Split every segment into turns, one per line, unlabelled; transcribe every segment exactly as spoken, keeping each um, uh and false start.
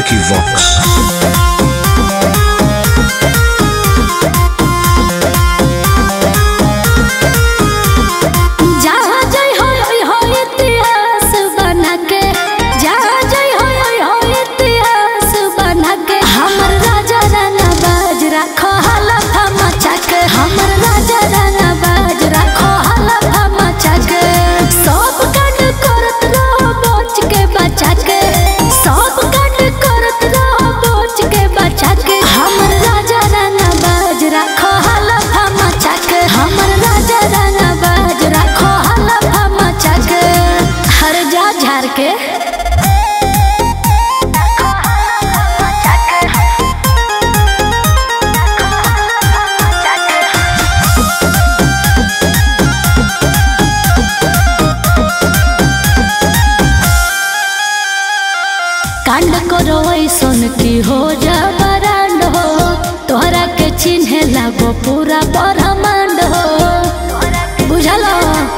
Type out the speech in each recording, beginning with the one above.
Equivox.
कांड करो ऐसन की हो जा बरांड हो तोहरा के चिन्हे लागो पूरा ब्रह्मांड हो बुझलो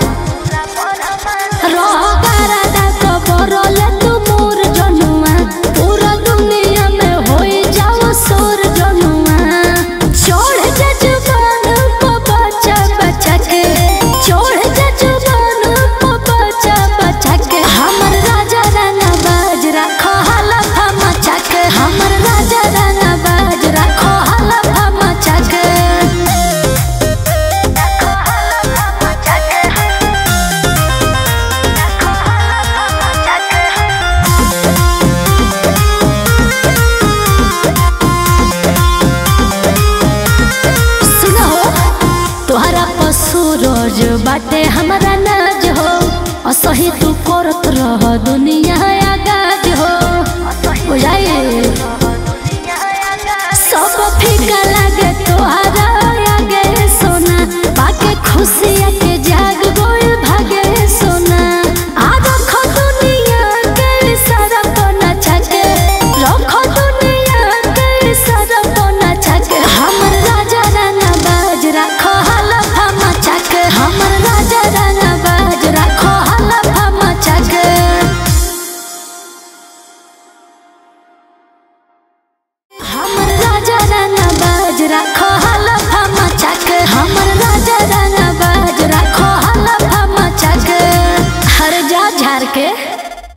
रहो करादा को बोरोले तू मोर जनुआ पूरा दुनिया में होई जाओ सोर जनुआ छोड़ जा जुबान को बचा बचा के छोड़ जा जुबान को बचा बचा के हमर राजा राना बाज रखो हमर राजा राना बाज रखो हलफा मचा के सुनो तोहरा पशु रोज बाटे हमारा नाज हो असही तू करत रह दुनिया आगाज हो बुझाइए सब फीका लागे तोहरा आगे सोना पाके खुशियाँ